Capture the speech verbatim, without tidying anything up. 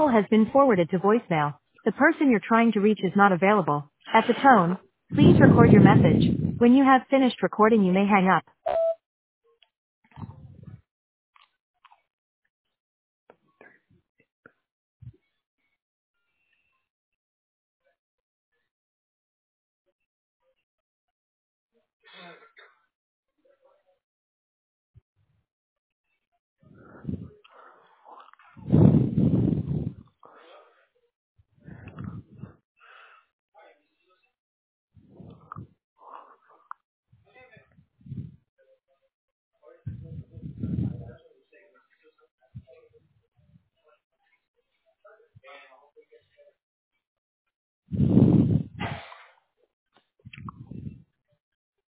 has been forwarded to voicemail. The person you're trying to reach is not available. At the tone, please record your message. When you have finished recording, you may hang up.